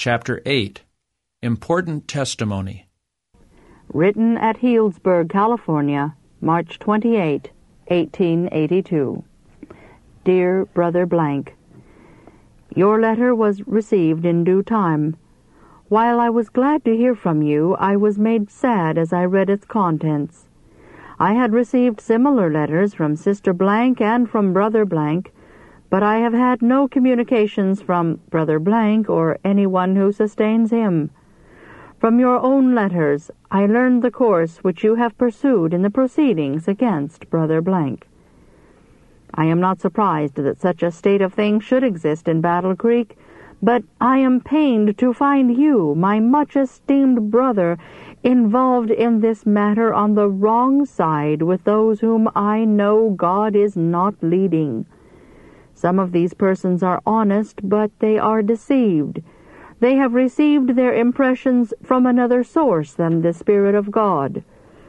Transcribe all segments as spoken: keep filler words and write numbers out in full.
Chapter eight. Important Testimony. Written at Healdsburg, California, March twenty-eighth, eighteen eighty-two. Dear Brother Blank, your letter was received in due time. While I was glad to hear from you, I was made sad as I read its contents. I had received similar letters from Sister Blank and from Brother Blank, but I have had no communications from Brother Blank or anyone who sustains him. From your own letters, I learned the course which you have pursued in the proceedings against Brother Blank. I am not surprised that such a state of things should exist in Battle Creek, but I am pained to find you, my much-esteemed brother, involved in this matter on the wrong side with those whom I know God is not leading. Some of these persons are honest, but they are deceived. They have received their impressions from another source than the Spirit of God.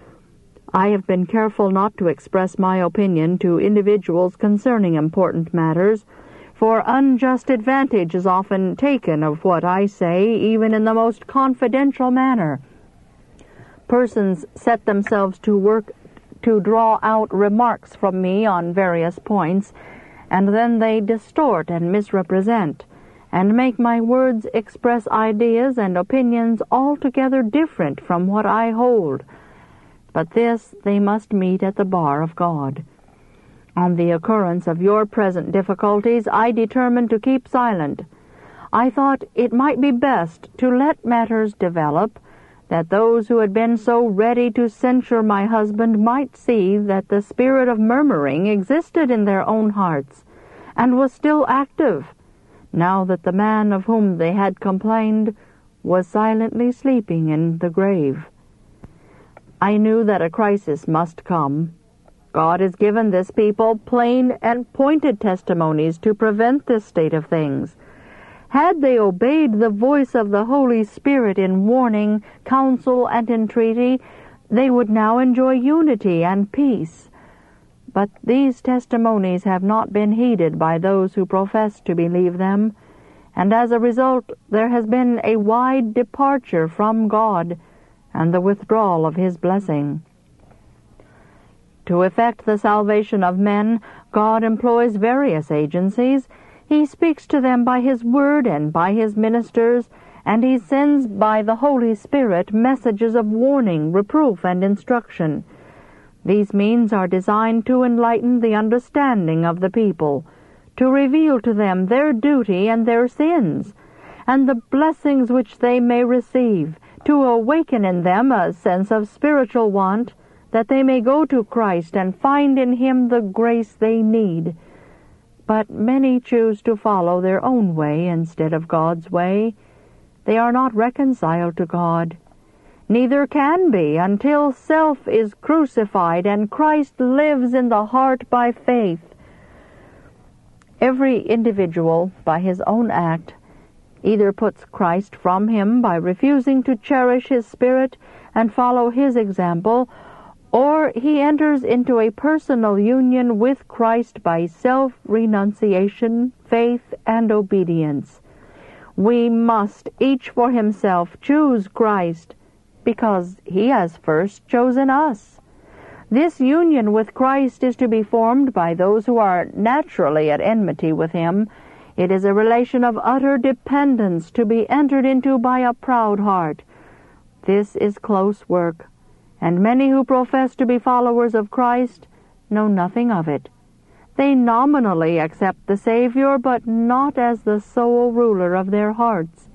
I have been careful not to express my opinion to individuals concerning important matters, for unjust advantage is often taken of what I say, even in the most confidential manner. Persons set themselves to work to draw out remarks from me on various points, and then they distort and misrepresent, and make my words express ideas and opinions altogether different from what I hold. But this they must meet at the bar of God. On the occurrence of your present difficulties, I determined to keep silent. I thought it might be best to let matters develop, that those who had been so ready to censure my husband might see that the spirit of murmuring existed in their own hearts, and was still active, now that the man of whom they had complained was silently sleeping in the grave. I knew that a crisis must come. God has given this people plain and pointed testimonies to prevent this state of things. Had they obeyed the voice of the Holy Spirit in warning, counsel, and entreaty, they would now enjoy unity and peace. But these testimonies have not been heeded by those who profess to believe them, and as a result there has been a wide departure from God and the withdrawal of His blessing. To effect the salvation of men, God employs various agencies. He speaks to them by His Word and by His ministers, and He sends by the Holy Spirit messages of warning, reproof, and instruction. These means are designed to enlighten the understanding of the people, to reveal to them their duty and their sins, and the blessings which they may receive, to awaken in them a sense of spiritual want, that they may go to Christ and find in Him the grace they need. But many choose to follow their own way instead of God's way. They are not reconciled to God. Neither can be until self is crucified and Christ lives in the heart by faith. Every individual, by his own act, either puts Christ from him by refusing to cherish His Spirit and follow His example, or he enters into a personal union with Christ by self-renunciation, faith, and obedience. We must, each for himself, choose Christ, because He has first chosen us. This union with Christ is to be formed by those who are naturally at enmity with Him. It is a relation of utter dependence to be entered into by a proud heart. This is close work, and many who profess to be followers of Christ know nothing of it. They nominally accept the Savior, but not as the sole ruler of their hearts.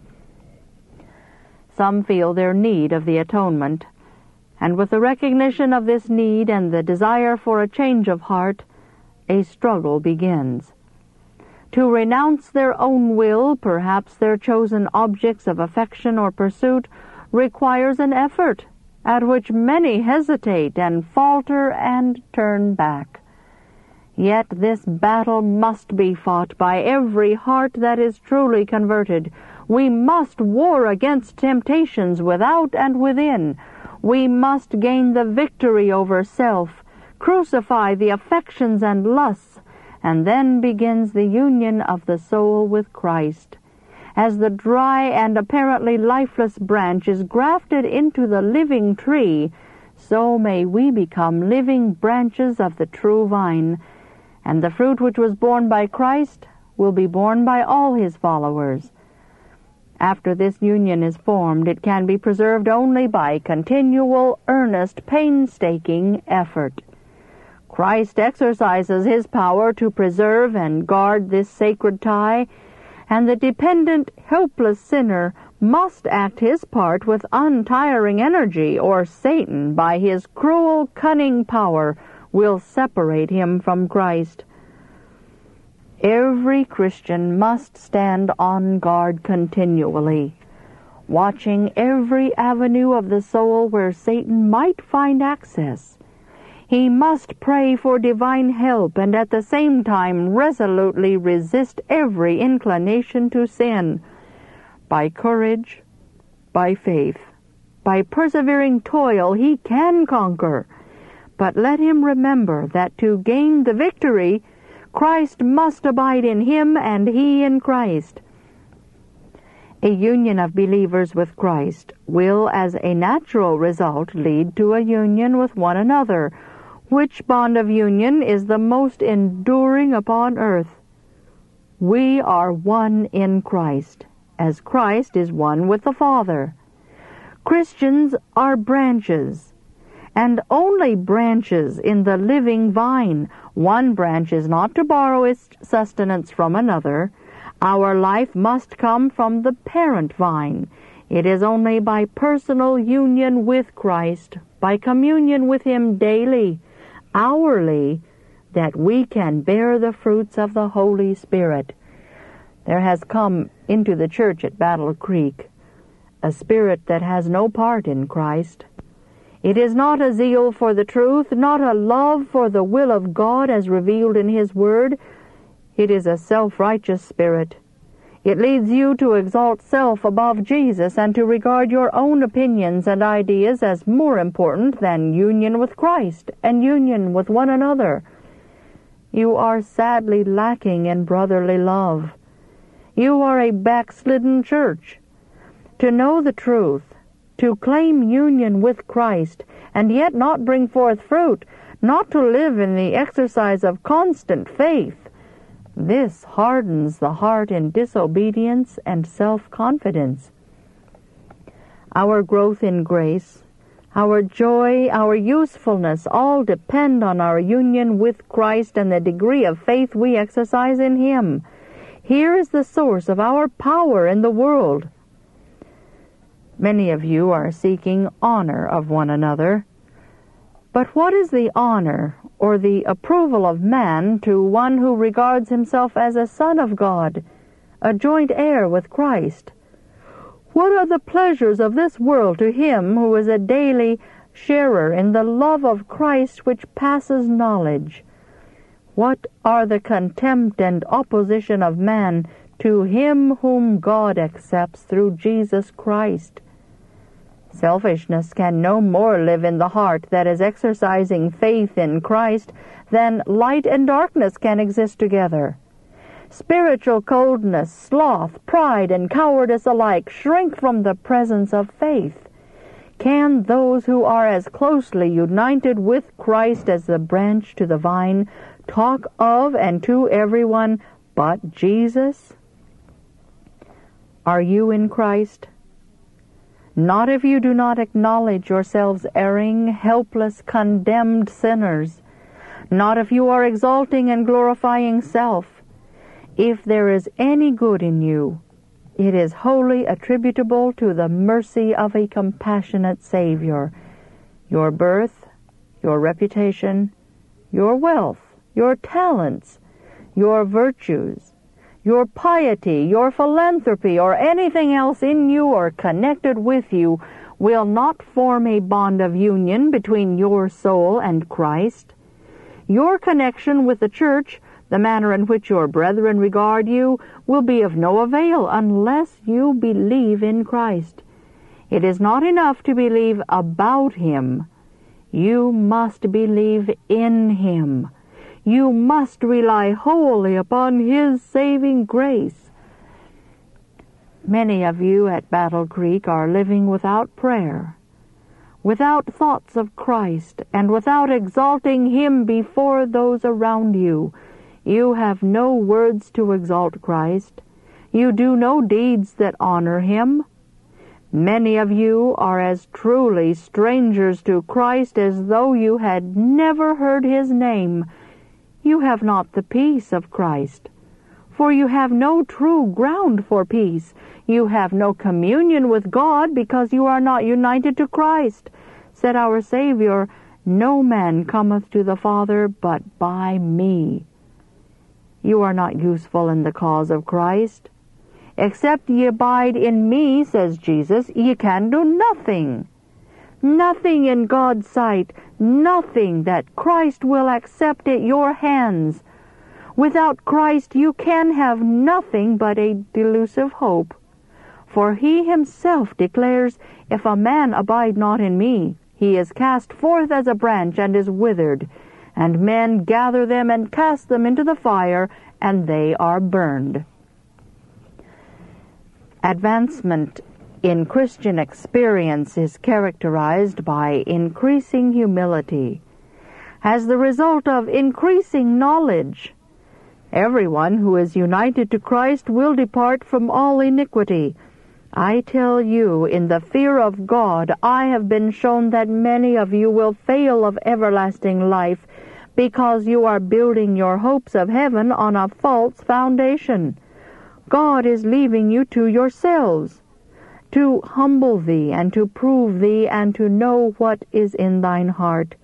Some feel their need of the atonement, and with the recognition of this need and the desire for a change of heart, a struggle begins. To renounce their own will, perhaps their chosen objects of affection or pursuit, requires an effort, at which many hesitate and falter and turn back. Yet this battle must be fought by every heart that is truly converted. We must war against temptations without and within. We must gain the victory over self, crucify the affections and lusts, and then begins the union of the soul with Christ. As the dry and apparently lifeless branch is grafted into the living tree, so may we become living branches of the true vine, and the fruit which was borne by Christ will be borne by all his followers. After this union is formed, it can be preserved only by continual, earnest, painstaking effort. Christ exercises his power to preserve and guard this sacred tie, and the dependent, helpless sinner must act his part with untiring energy, or Satan, by his cruel, cunning power, will separate him from Christ. Every Christian must stand on guard continually, watching every avenue of the soul where Satan might find access. He must pray for divine help and at the same time resolutely resist every inclination to sin. By courage, by faith, by persevering toil, he can conquer. But let him remember that to gain the victory, Christ must abide in him and he in Christ. A union of believers with Christ will, as a natural result, lead to a union with one another, which bond of union is the most enduring upon earth. We are one in Christ, as Christ is one with the Father. Christians are branches, and only branches in the living vine. One branch is not to borrow its sustenance from another. Our life must come from the parent vine. It is only by personal union with Christ, by communion with him daily, hourly, that we can bear the fruits of the Holy Spirit. There has come into the church at Battle Creek a spirit that has no part in Christ. It is not a zeal for the truth, not a love for the will of God as revealed in his word. It is a self-righteous spirit. It leads you to exalt self above Jesus and to regard your own opinions and ideas as more important than union with Christ and union with one another. You are sadly lacking in brotherly love. You are a backslidden church. To know the truth, to claim union with Christ, and yet not bring forth fruit, not to live in the exercise of constant faith, this hardens the heart in disobedience and self-confidence. Our growth in grace, our joy, our usefulness all depend on our union with Christ and the degree of faith we exercise in him. Here is the source of our power in the world. Many of you are seeking honor of one another. But what is the honor or the approval of man to one who regards himself as a son of God, a joint heir with Christ? What are the pleasures of this world to him who is a daily sharer in the love of Christ which passes knowledge? What are the contempt and opposition of man to him whom God accepts through Jesus Christ? Selfishness can no more live in the heart that is exercising faith in Christ than light and darkness can exist together. Spiritual coldness, sloth, pride, and cowardice alike shrink from the presence of faith. Can those who are as closely united with Christ as the branch to the vine talk of and to everyone but Jesus? Are you in Christ? Not if you do not acknowledge yourselves erring, helpless, condemned sinners. Not if you are exalting and glorifying self. If there is any good in you, it is wholly attributable to the mercy of a compassionate Savior. Your birth, your reputation, your wealth, your talents, your virtues, your piety, your philanthropy, or anything else in you or connected with you will not form a bond of union between your soul and Christ. Your connection with the church, the manner in which your brethren regard you, will be of no avail unless you believe in Christ. It is not enough to believe about him. You must believe in him. You must rely wholly upon his saving grace. Many of you at Battle Creek are living without prayer, without thoughts of Christ, and without exalting Him before those around you. You have no words to exalt Christ. You do no deeds that honor Him. Many of you are as truly strangers to Christ as though you had never heard His name. You have not the peace of Christ, for you have no true ground for peace. You have no communion with God because you are not united to Christ. Said our Savior, "No man cometh to the Father but by me." You are not useful in the cause of Christ. "Except ye abide in me," says Jesus, "ye can do nothing." Nothing in God's sight, nothing that Christ will accept at your hands. Without Christ you can have nothing but a delusive hope. For He Himself declares, "If a man abide not in me, he is cast forth as a branch and is withered, and men gather them and cast them into the fire, and they are burned." Advancement in Christian experience is characterized by increasing humility, as the result of increasing knowledge. Everyone who is united to Christ will depart from all iniquity. I tell you, in the fear of God, I have been shown that many of you will fail of everlasting life, because you are building your hopes of heaven on a false foundation. God is leaving you to yourselves, to humble thee, and to prove thee, and to know what is in thine heart.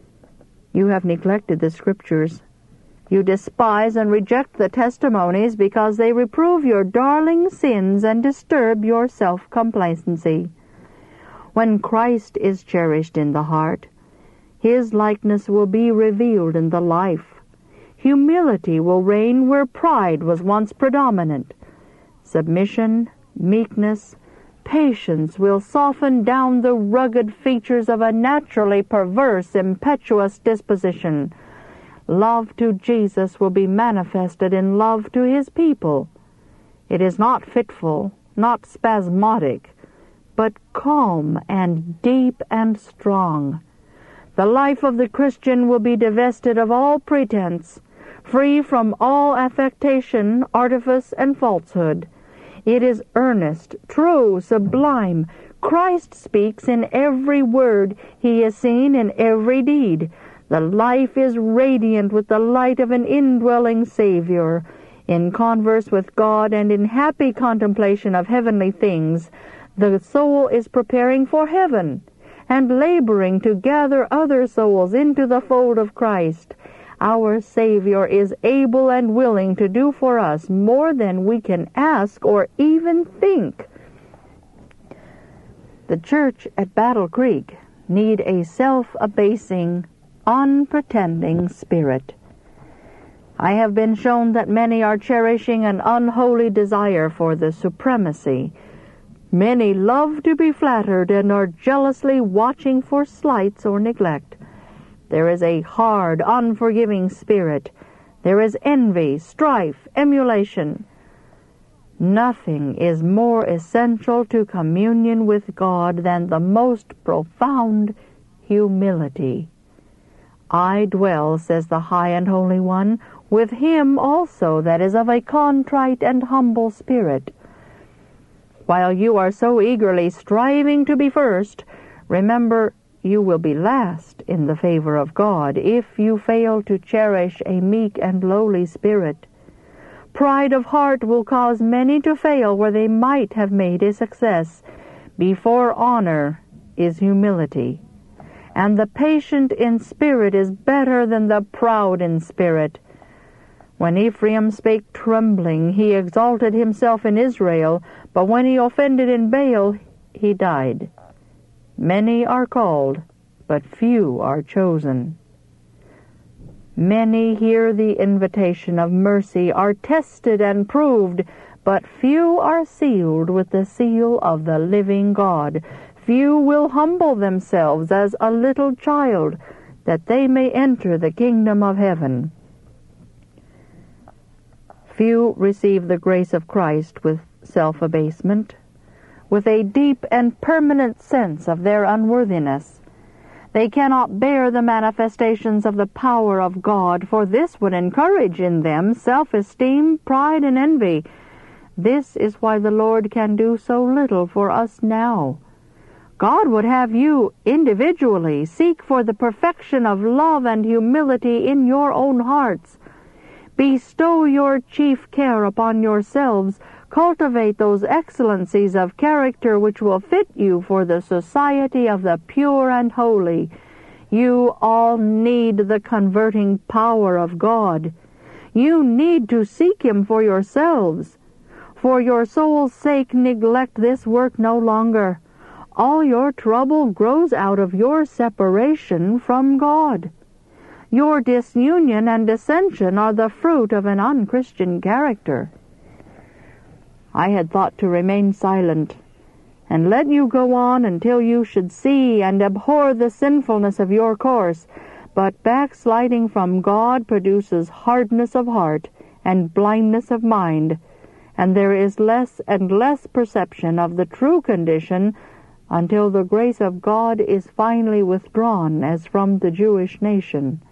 You have neglected the Scriptures. You despise and reject the testimonies because they reprove your darling sins and disturb your self-complacency. When Christ is cherished in the heart, His likeness will be revealed in the life. Humility will reign where pride was once predominant. Submission, meekness, patience will soften down the rugged features of a naturally perverse, impetuous disposition. Love to Jesus will be manifested in love to His people. It is not fitful, not spasmodic, but calm and deep and strong. The life of the Christian will be divested of all pretense, free from all affectation, artifice, and falsehood. It is earnest, true, sublime. Christ speaks in every word. He is seen in every deed. The life is radiant with the light of an indwelling Savior. In converse with God and in happy contemplation of heavenly things, the soul is preparing for heaven and laboring to gather other souls into the fold of Christ. Our Savior is able and willing to do for us more than we can ask or even think. The church at Battle Creek need a self-abasing, unpretending spirit. I have been shown that many are cherishing an unholy desire for the supremacy. Many love to be flattered and are jealously watching for slights or neglect. There is a hard, unforgiving spirit. There is envy, strife, emulation. Nothing is more essential to communion with God than the most profound humility. I dwell, says the High and Holy One, with him also that is of a contrite and humble spirit. While you are so eagerly striving to be first, remember you will be last in the favor of God if you fail to cherish a meek and lowly spirit. Pride of heart will cause many to fail where they might have made a success. Before honor is humility, and the patient in spirit is better than the proud in spirit. When Ephraim spake trembling, he exalted himself in Israel, but when he offended in Baal, he died. Many are called, but few are chosen. Many hear the invitation of mercy, are tested and proved, but few are sealed with the seal of the living God. Few will humble themselves as a little child, that they may enter the kingdom of heaven. Few receive the grace of Christ with self-abasement, with a deep and permanent sense of their unworthiness. They cannot bear the manifestations of the power of God, for this would encourage in them self-esteem, pride, and envy. This is why the Lord can do so little for us now. God would have you individually seek for the perfection of love and humility in your own hearts. Bestow your chief care upon yourselves. Cultivate those excellencies of character which will fit you for the society of the pure and holy. You all need the converting power of God. You need to seek Him for yourselves. For your soul's sake, neglect this work no longer. All your trouble grows out of your separation from God. Your disunion and dissension are the fruit of an unchristian character. I had thought to remain silent, and let you go on until you should see and abhor the sinfulness of your course, but backsliding from God produces hardness of heart and blindness of mind, and there is less and less perception of the true condition until the grace of God is finally withdrawn as from the Jewish nation.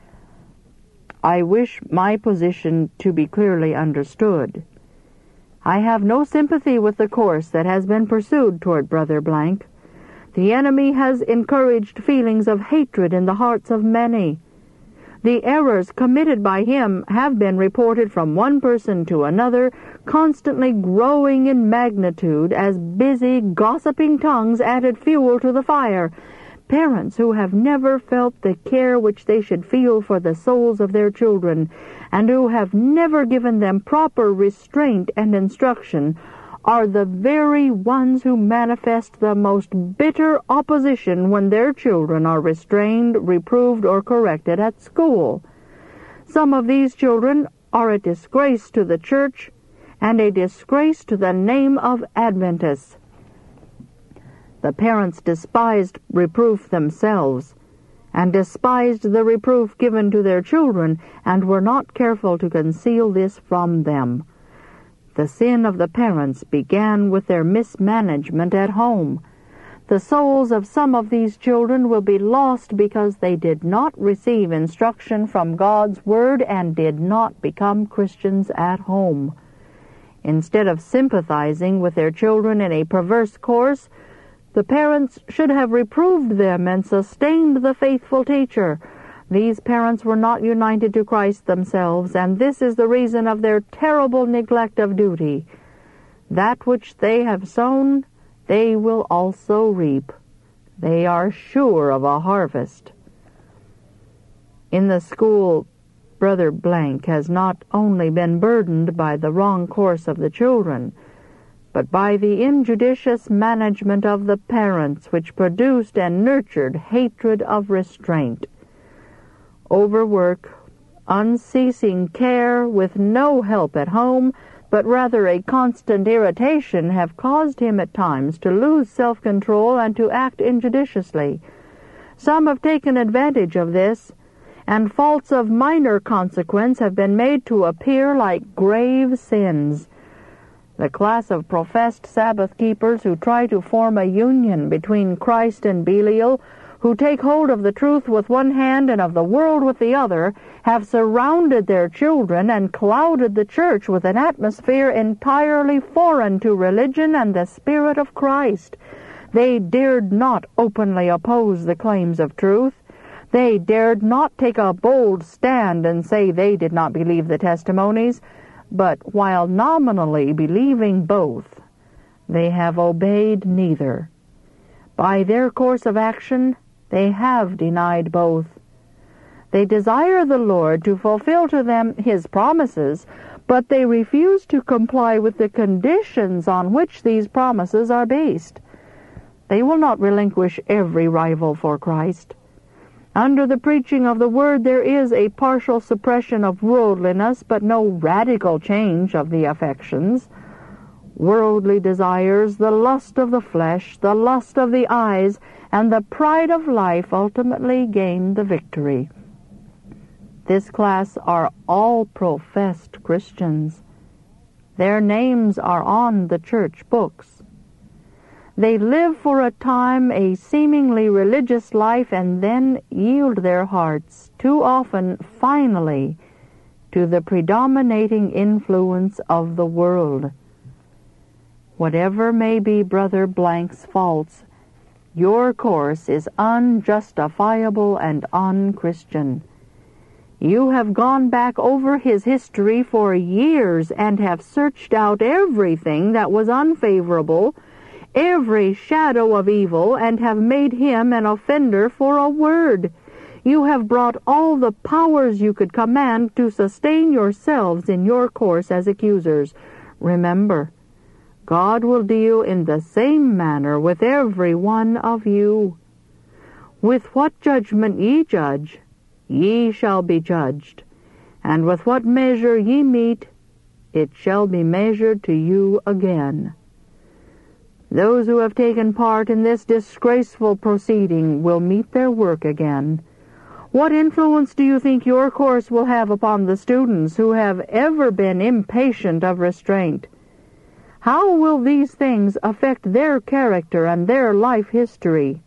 I wish my position to be clearly understood. I have no sympathy with the course that has been pursued toward Brother Blank. The enemy has encouraged feelings of hatred in the hearts of many. The errors committed by him have been reported from one person to another, constantly growing in magnitude as busy, gossiping tongues added fuel to the fire. Parents who have never felt the care which they should feel for the souls of their children, and who have never given them proper restraint and instruction, are the very ones who manifest the most bitter opposition when their children are restrained, reproved, or corrected at school. Some of these children are a disgrace to the church and a disgrace to the name of Adventists. The parents despised reproof themselves, and despised the reproof given to their children, and were not careful to conceal this from them. The sin of the parents began with their mismanagement at home. The souls of some of these children will be lost because they did not receive instruction from God's Word and did not become Christians at home. Instead of sympathizing with their children in a perverse course, the parents should have reproved them and sustained the faithful teacher. These parents were not united to Christ themselves, and this is the reason of their terrible neglect of duty. That which they have sown, they will also reap. They are sure of a harvest. In the school, Brother Blank has not only been burdened by the wrong course of the children, but by the injudicious management of the parents, which produced and nurtured hatred of restraint. Overwork, unceasing care, with no help at home, but rather a constant irritation, have caused him at times to lose self-control and to act injudiciously. Some have taken advantage of this, and faults of minor consequence have been made to appear like grave sins. The class of professed Sabbath-keepers who try to form a union between Christ and Belial, who take hold of the truth with one hand and of the world with the other, have surrounded their children and clouded the church with an atmosphere entirely foreign to religion and the Spirit of Christ. They dared not openly oppose the claims of truth. They dared not take a bold stand and say they did not believe the testimonies, but while nominally believing both, they have obeyed neither. By their course of action, they have denied both. They desire the Lord to fulfill to them His promises, but they refuse to comply with the conditions on which these promises are based. They will not relinquish every rival for Christ. Under the preaching of the Word there is a partial suppression of worldliness, but no radical change of the affections. Worldly desires, the lust of the flesh, the lust of the eyes, and the pride of life ultimately gain the victory. This class are all professed Christians. Their names are on the church books. They live for a time a seemingly religious life and then yield their hearts, too often finally, to the predominating influence of the world. Whatever may be Brother Blank's faults, your course is unjustifiable and unchristian. You have gone back over his history for years and have searched out everything that was unfavorable, every shadow of evil, and have made him an offender for a word. You have brought all the powers you could command to sustain yourselves in your course as accusers. Remember, God will deal in the same manner with every one of you. With what judgment ye judge, ye shall be judged, and with what measure ye meet, it shall be measured to you again. Those who have taken part in this disgraceful proceeding will meet their work again. What influence do you think your course will have upon the students who have ever been impatient of restraint? How will these things affect their character and their life history?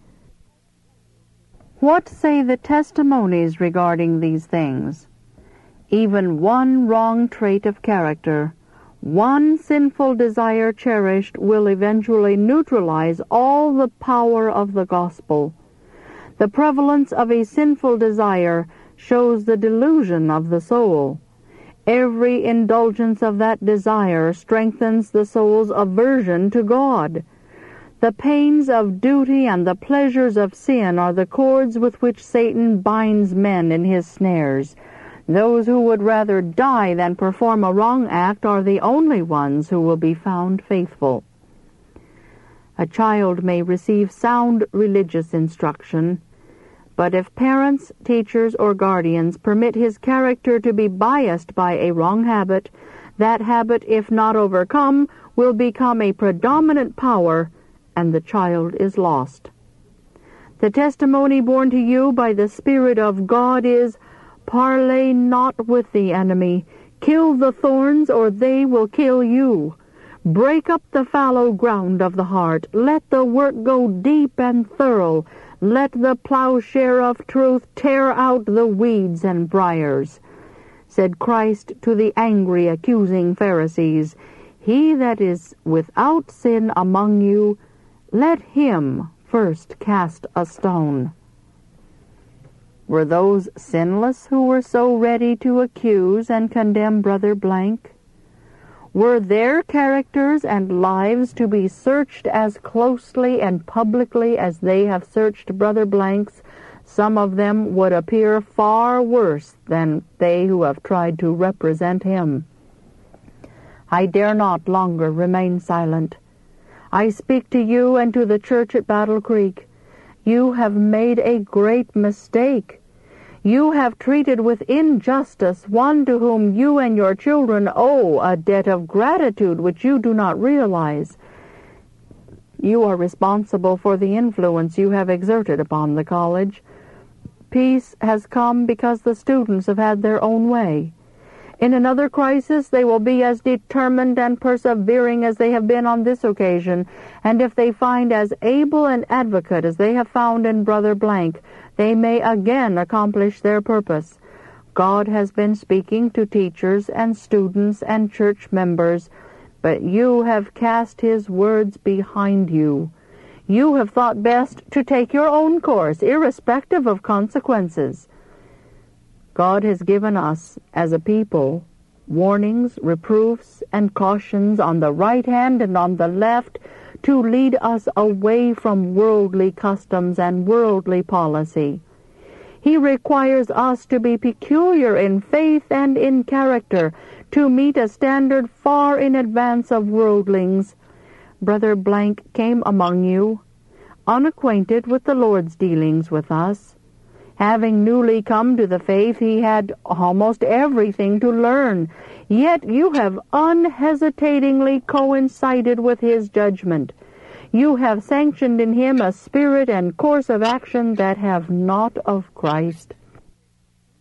What say the testimonies regarding these things? Even one wrong trait of character, one sinful desire cherished, will eventually neutralize all the power of the gospel. The prevalence of a sinful desire shows the delusion of the soul. Every indulgence of that desire strengthens the soul's aversion to God. The pains of duty and the pleasures of sin are the cords with which Satan binds men in his snares. Those who would rather die than perform a wrong act are the only ones who will be found faithful. A child may receive sound religious instruction, but if parents, teachers, or guardians permit his character to be biased by a wrong habit, that habit, if not overcome, will become a predominant power, and the child is lost. The testimony borne to you by the Spirit of God is, parley not with the enemy. Kill the thorns, or they will kill you. Break up the fallow ground of the heart. Let the work go deep and thorough. Let the plowshare of truth tear out the weeds and briars. Said Christ to the angry, accusing Pharisees, He that is without sin among you, let him first cast a stone. Were those sinless who were so ready to accuse and condemn Brother Blank? Were their characters and lives to be searched as closely and publicly as they have searched Brother Blank's? Some of them would appear far worse than they who have tried to represent him. I dare not longer remain silent. I speak to you and to the church at Battle Creek. You have made a great mistake. You have treated with injustice one to whom you and your children owe a debt of gratitude which you do not realize. You are responsible for the influence you have exerted upon the college. Peace has come because the students have had their own way. In another crisis, they will be as determined and persevering as they have been on this occasion, and if they find as able an advocate as they have found in Brother Blank, they may again accomplish their purpose. God has been speaking to teachers and students and church members, but you have cast his words behind you. You have thought best to take your own course, irrespective of consequences. God has given us, as a people, warnings, reproofs, and cautions on the right hand and on the left to lead us away from worldly customs and worldly policy. He requires us to be peculiar in faith and in character, to meet a standard far in advance of worldlings. Brother Blank came among you, unacquainted with the Lord's dealings with us. Having newly come to the faith, he had almost everything to learn, yet you have unhesitatingly coincided with his judgment. You have sanctioned in him a spirit and course of action that have not of Christ.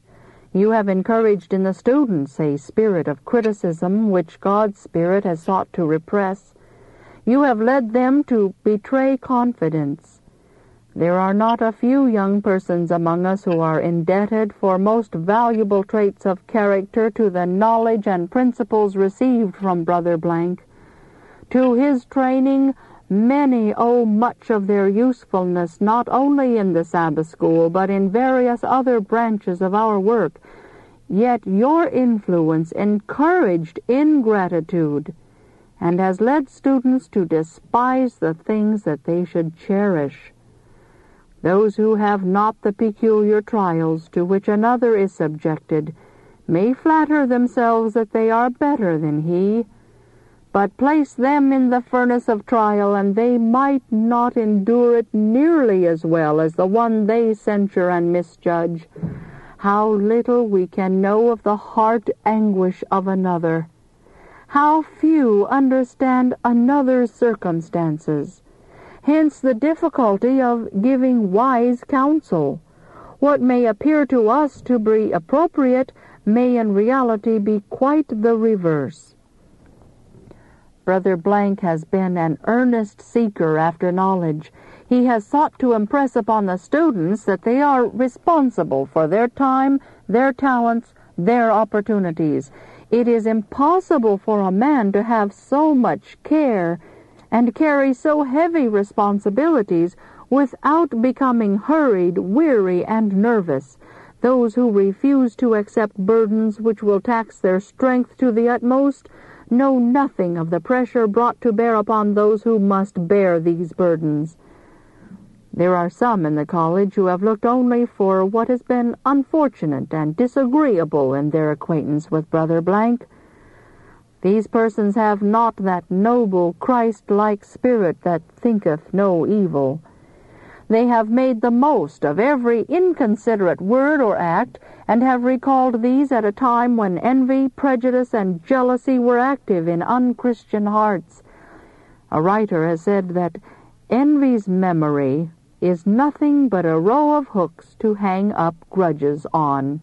You have encouraged in the students a spirit of criticism which God's Spirit has sought to repress. You have led them to betray confidence. There are not a few young persons among us who are indebted for most valuable traits of character to the knowledge and principles received from Brother Blank. To his training, many owe much of their usefulness not only in the Sabbath School, but in various other branches of our work. Yet your influence encouraged ingratitude, and has led students to despise the things that they should cherish. Those who have not the peculiar trials to which another is subjected may flatter themselves that they are better than he, but place them in the furnace of trial, and they might not endure it nearly as well as the one they censure and misjudge. How little we can know of the heart anguish of another! How few understand another's circumstances! Hence the difficulty of giving wise counsel. What may appear to us to be appropriate may in reality be quite the reverse. Brother Blank has been an earnest seeker after knowledge. He has sought to impress upon the students that they are responsible for their time, their talents, their opportunities. It is impossible for a man to have so much care and carry so heavy responsibilities without becoming hurried, weary, and nervous. Those who refuse to accept burdens which will tax their strength to the utmost know nothing of the pressure brought to bear upon those who must bear these burdens. There are some in the college who have looked only for what has been unfortunate and disagreeable in their acquaintance with Brother Blank. These persons have not that noble Christ-like spirit that thinketh no evil. They have made the most of every inconsiderate word or act, and have recalled these at a time when envy, prejudice, and jealousy were active in unchristian hearts. A writer has said that envy's memory is nothing but a row of hooks to hang up grudges on.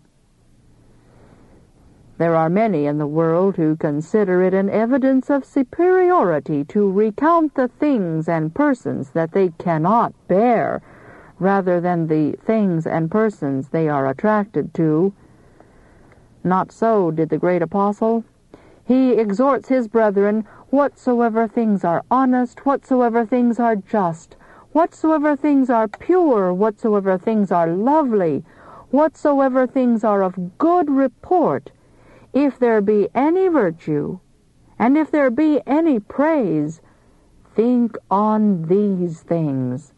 There are many in the world who consider it an evidence of superiority to recount the things and persons that they cannot bear, rather than the things and persons they are attracted to. Not so did the great apostle. He exhorts his brethren, whatsoever things are honest, whatsoever things are just, whatsoever things are pure, whatsoever things are lovely, whatsoever things are of good report, if there be any virtue, and if there be any praise, think on these things.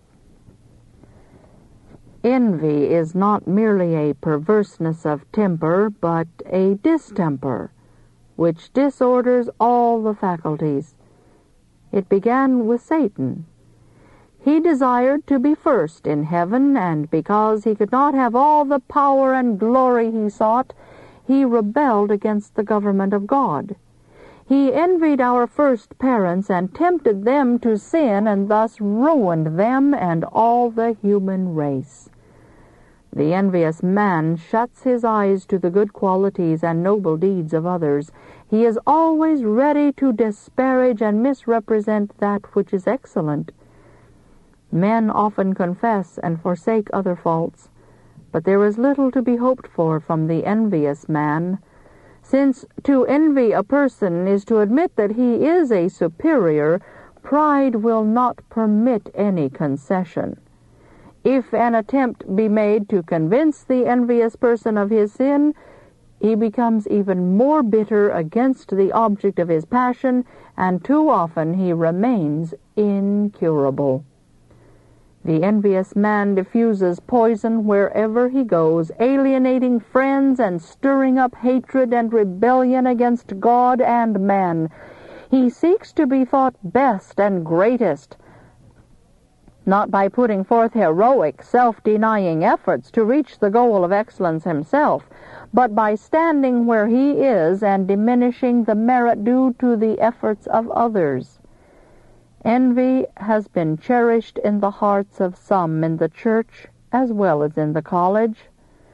Envy is not merely a perverseness of temper, but a distemper, which disorders all the faculties. It began with Satan. He desired to be first in heaven, and because he could not have all the power and glory he sought, he rebelled against the government of God. He envied our first parents and tempted them to sin, and thus ruined them and all the human race. The envious man shuts his eyes to the good qualities and noble deeds of others. He is always ready to disparage and misrepresent that which is excellent. Men often confess and forsake other faults, but there is little to be hoped for from the envious man, since to envy a person is to admit that he is a superior. Pride will not permit any concession. If an attempt be made to convince the envious person of his sin, he becomes even more bitter against the object of his passion, and too often he remains incurable. The envious man diffuses poison wherever he goes, alienating friends and stirring up hatred and rebellion against God and man. He seeks to be thought best and greatest, not by putting forth heroic, self-denying efforts to reach the goal of excellence himself, but by standing where he is and diminishing the merit due to the efforts of others. Envy has been cherished in the hearts of some in the church as well as in the college.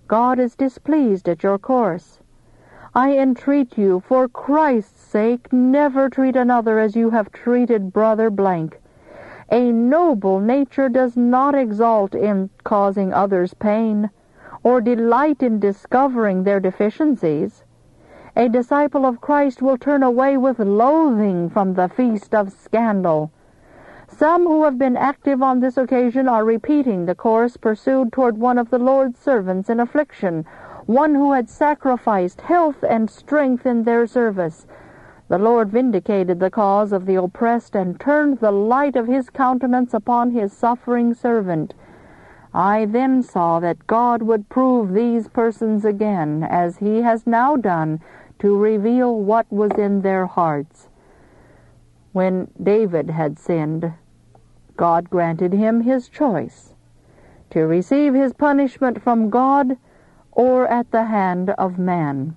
God is displeased at your course. I entreat you, for Christ's sake, never treat another as you have treated Brother Blank. A noble nature does not exult in causing others pain, or delight in discovering their deficiencies. A disciple of Christ will turn away with loathing from the feast of scandal. Some who have been active on this occasion are repeating the course pursued toward one of the Lord's servants in affliction, one who had sacrificed health and strength in their service. The Lord vindicated the cause of the oppressed and turned the light of his countenance upon his suffering servant. I then saw that God would prove these persons again, as he has now done, to reveal what was in their hearts. When David had sinned, God granted him his choice, to receive his punishment from God or at the hand of man.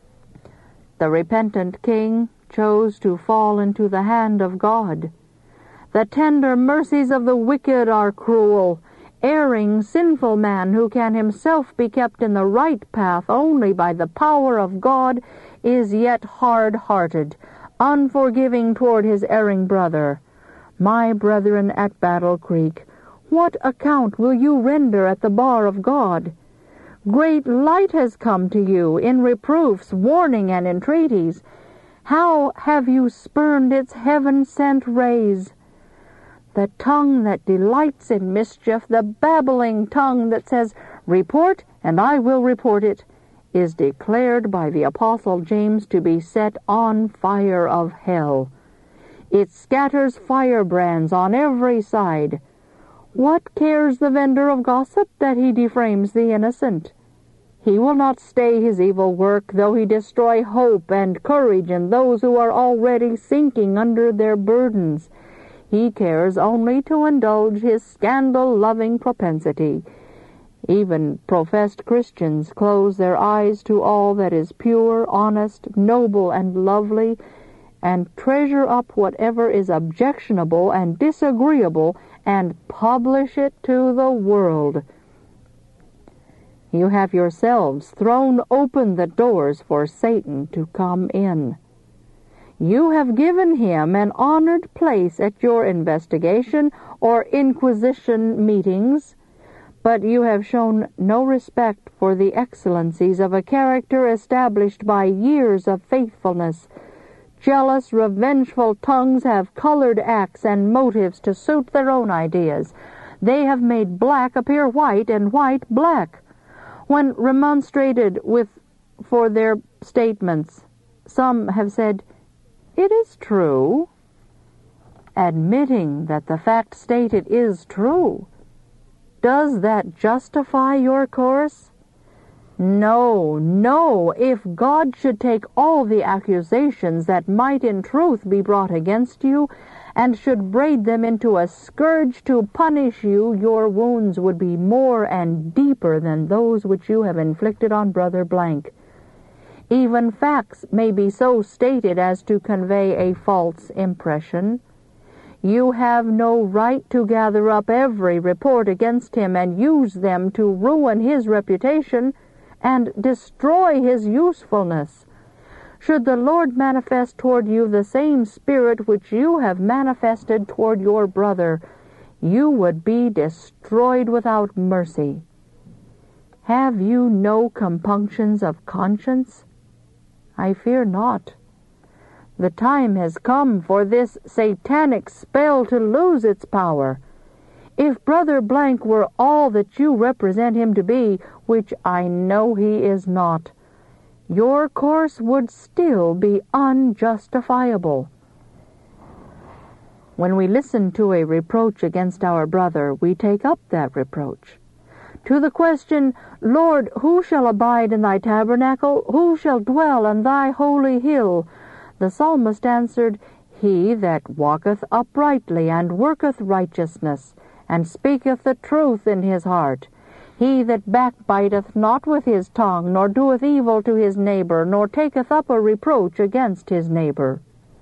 The repentant king chose to fall into the hand of God. The tender mercies of the wicked are cruel. Erring, sinful man who can himself be kept in the right path only by the power of God is yet hard-hearted, unforgiving toward his erring brother. My brethren at Battle Creek, what account will you render at the bar of God? Great light has come to you in reproofs, warning, and entreaties. How have you spurned its heaven-sent rays? The tongue that delights in mischief, the babbling tongue that says, "Report, and I will report it," is declared by the Apostle James to be set on fire of hell. It scatters firebrands on every side. What cares the vendor of gossip that he deframes the innocent? He will not stay his evil work, though he destroy hope and courage in those who are already sinking under their burdens. He cares only to indulge his scandal-loving propensity. Even professed Christians close their eyes to all that is pure, honest, noble, and lovely, and treasure up whatever is objectionable and disagreeable, and publish it to the world. You have yourselves thrown open the doors for Satan to come in. You have given him an honored place at your investigation or inquisition meetings, but you have shown no respect for the excellencies of a character established by years of faithfulness. Jealous, revengeful tongues have colored acts and motives to suit their own ideas. They have made black appear white and white black. When remonstrated with for their statements, some have said, "It is true." Admitting that the fact stated is true, does that justify your course? No, no. If God should take all the accusations that might in truth be brought against you, and should braid them into a scourge to punish you, your wounds would be more and deeper than those which you have inflicted on Brother Blank. Even facts may be so stated as to convey a false impression. You have no right to gather up every report against him and use them to ruin his reputation and destroy his usefulness. Should the Lord manifest toward you the same spirit which you have manifested toward your brother, you would be destroyed without mercy. Have you no compunctions of conscience? I fear not. The time has come for this satanic spell to lose its power. If Brother Blank were all that you represent him to be, which I know he is not, your course would still be unjustifiable. When we listen to a reproach against our brother, we take up that reproach. To the question, "Lord, who shall abide in thy tabernacle? Who shall dwell on thy holy hill?" the psalmist answered, "He that walketh uprightly and worketh righteousness, and speaketh the truth in his heart. He that backbiteth not with his tongue, nor doeth evil to his neighbor, nor taketh up a reproach against his neighbor."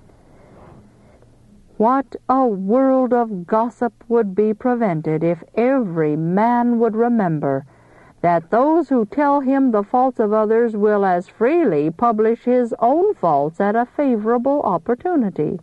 What a world of gossip would be prevented if every man would remember that those who tell him the faults of others will as freely publish his own faults at a favorable opportunity.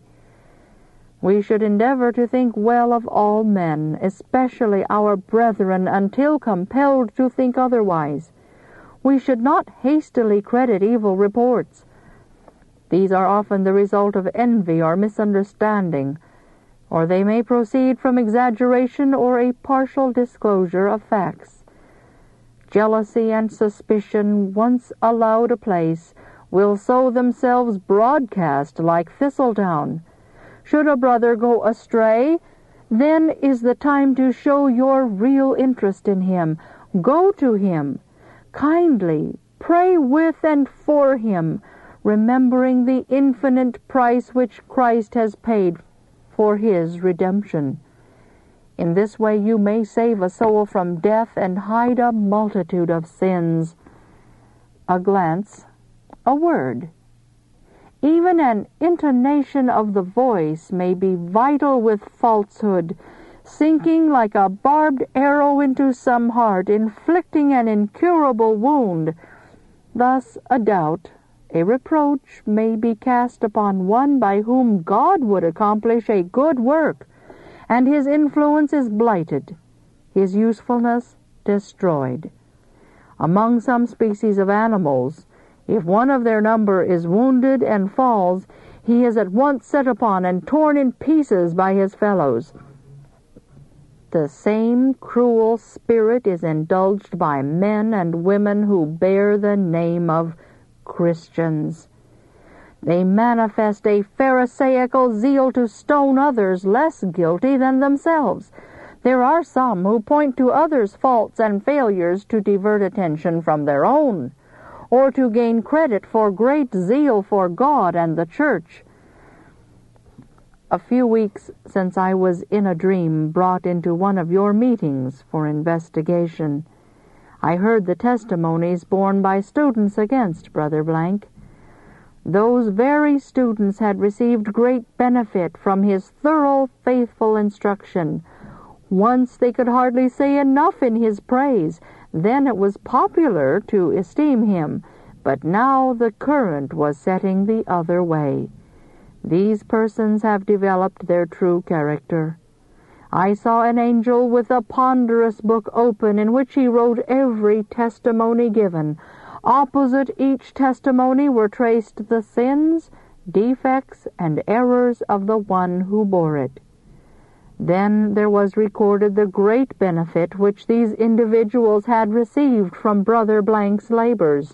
We should endeavor to think well of all men, especially our brethren, until compelled to think otherwise. We should not hastily credit evil reports. These are often the result of envy or misunderstanding, or they may proceed from exaggeration or a partial disclosure of facts. Jealousy and suspicion, once allowed a place, will sow themselves broadcast like thistledown. Should a brother go astray, then is the time to show your real interest in him. Go to him kindly, pray with and for him, remembering the infinite price which Christ has paid for his redemption. In this way you may save a soul from death and hide a multitude of sins. A glance, a word, even an intonation of the voice may be vital with falsehood, sinking like a barbed arrow into some heart, inflicting an incurable wound. Thus a doubt, a reproach may be cast upon one by whom God would accomplish a good work, and his influence is blighted, his usefulness destroyed. Among some species of animals, if one of their number is wounded and falls, he is at once set upon and torn in pieces by his fellows. The same cruel spirit is indulged by men and women who bear the name of Christians. They manifest a pharisaical zeal to stone others less guilty than themselves. There are some who point to others' faults and failures to divert attention from their own, or to gain credit for great zeal for God and the Church. A few weeks since I was in a dream brought into one of your meetings for investigation. I heard the testimonies borne by students against Brother Blank. Those very students had received great benefit from his thorough, faithful instruction. Once they could hardly say enough in his praise. Then it was popular to esteem him, but now the current was setting the other way. These persons have developed their true character. I saw an angel with a ponderous book open in which he wrote every testimony given. Opposite each testimony were traced the sins, defects, and errors of the one who bore it. Then there was recorded the great benefit which these individuals had received from Brother Blank's labors.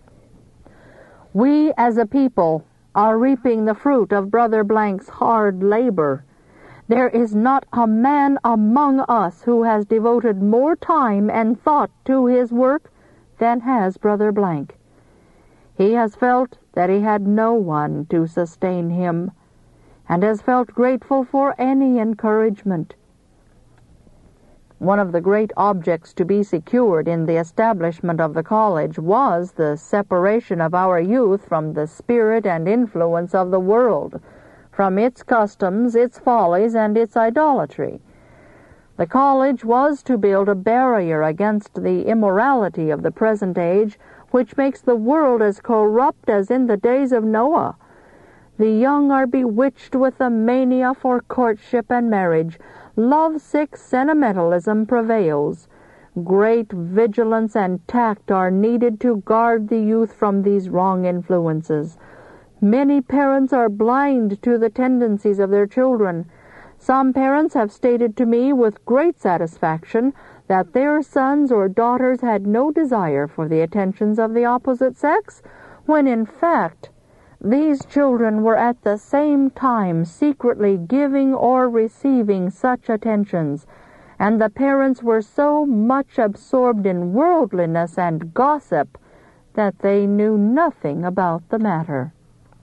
We as a people are reaping the fruit of Brother Blank's hard labor. There is not a man among us who has devoted more time and thought to his work than has Brother Blank. He has felt that he had no one to sustain him, and has felt grateful for any encouragement. One of the great objects to be secured in the establishment of the college was the separation of our youth from the spirit and influence of the world, from its customs, its follies, and its idolatry. The college was to build a barrier against the immorality of the present age, which makes the world as corrupt as in the days of Noah. The young are bewitched with a mania for courtship and marriage. Love-sick sentimentalism prevails. Great vigilance and tact are needed to guard the youth from these wrong influences. Many parents are blind to the tendencies of their children. Some parents have stated to me with great satisfaction that their sons or daughters had no desire for the attentions of the opposite sex, when in fact these children were at the same time secretly giving or receiving such attentions, and the parents were so much absorbed in worldliness and gossip that they knew nothing about the matter.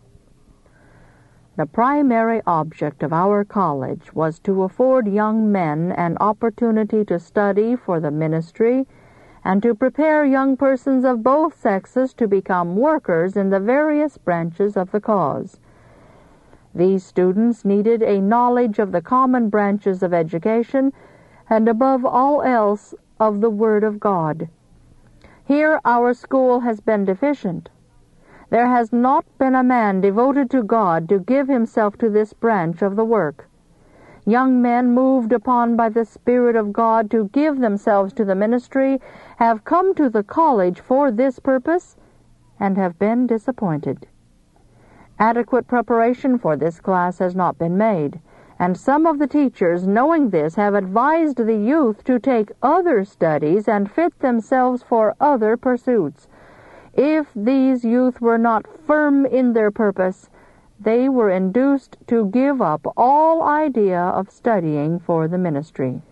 The primary object of our college was to afford young men an opportunity to study for the ministry and to prepare young persons of both sexes to become workers in the various branches of the cause. These students needed a knowledge of the common branches of education, and above all else of the Word of God. Here our school has been deficient. There has not been a man devoted to God to give himself to this branch of the work. Young men moved upon by the Spirit of God to give themselves to the ministry have come to the college for this purpose and have been disappointed. Adequate preparation for this class has not been made, and some of the teachers, knowing this, have advised the youth to take other studies and fit themselves for other pursuits. If these youth were not firm in their purpose, they were induced to give up all idea of studying for the ministry.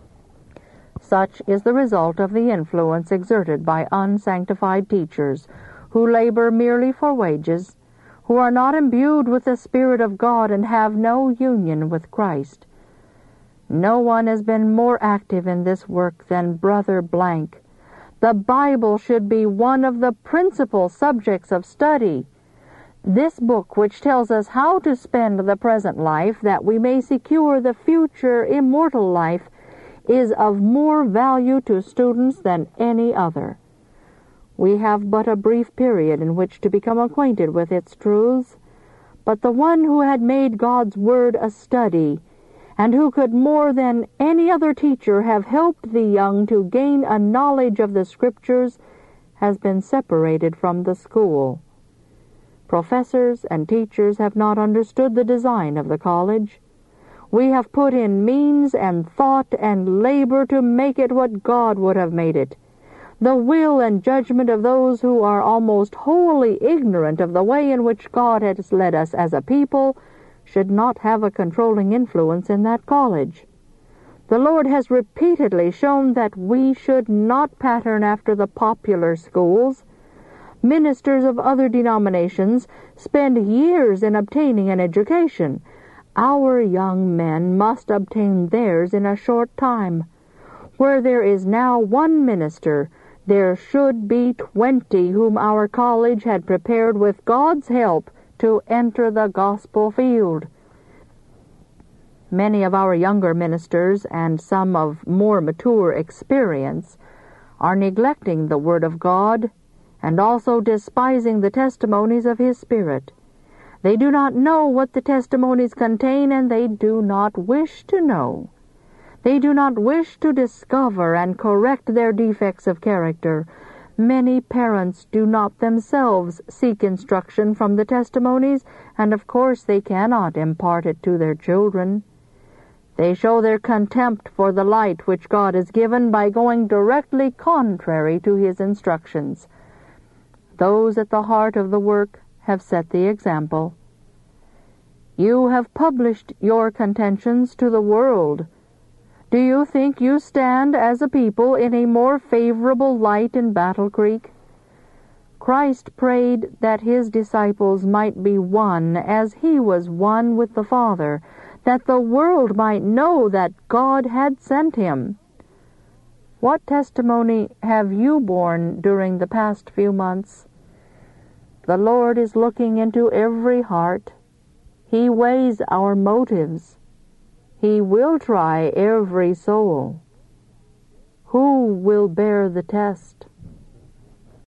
Such is the result of the influence exerted by unsanctified teachers, who labor merely for wages, who are not imbued with the Spirit of God and have no union with Christ. No one has been more active in this work than Brother Blank. The Bible should be one of the principal subjects of study. This book, which tells us how to spend the present life that we may secure the future immortal life, is of more value to students than any other. We have but a brief period in which to become acquainted with its truths, but the one who had made God's Word a study, and who could more than any other teacher have helped the young to gain a knowledge of the Scriptures, has been separated from the school. Professors and teachers have not understood the design of the college. We have put in means and thought and labor to make it what God would have made it. The will and judgment of those who are almost wholly ignorant of the way in which God has led us as a people should not have a controlling influence in that college. The Lord has repeatedly shown that we should not pattern after the popular schools. Ministers of other denominations spend years in obtaining an education. Our young men must obtain theirs in a short time. Where there is now one minister, there should be twenty whom our college had prepared with God's help to enter the gospel field. Many of our younger ministers and some of more mature experience are neglecting the Word of God and also despising the testimonies of His Spirit. They do not know what the testimonies contain, and they do not wish to know. They do not wish to discover and correct their defects of character. Many parents do not themselves seek instruction from the testimonies, and of course they cannot impart it to their children. They show their contempt for the light which God has given by going directly contrary to His instructions. Those at the heart of the work have set the example. You have published your contentions to the world. Do you think you stand as a people in a more favorable light in Battle Creek? Christ prayed that His disciples might be one as He was one with the Father, that the world might know that God had sent Him. What testimony have you borne during the past few months? The Lord is looking into every heart. He weighs our motives. He will try every soul. Who will bear the test?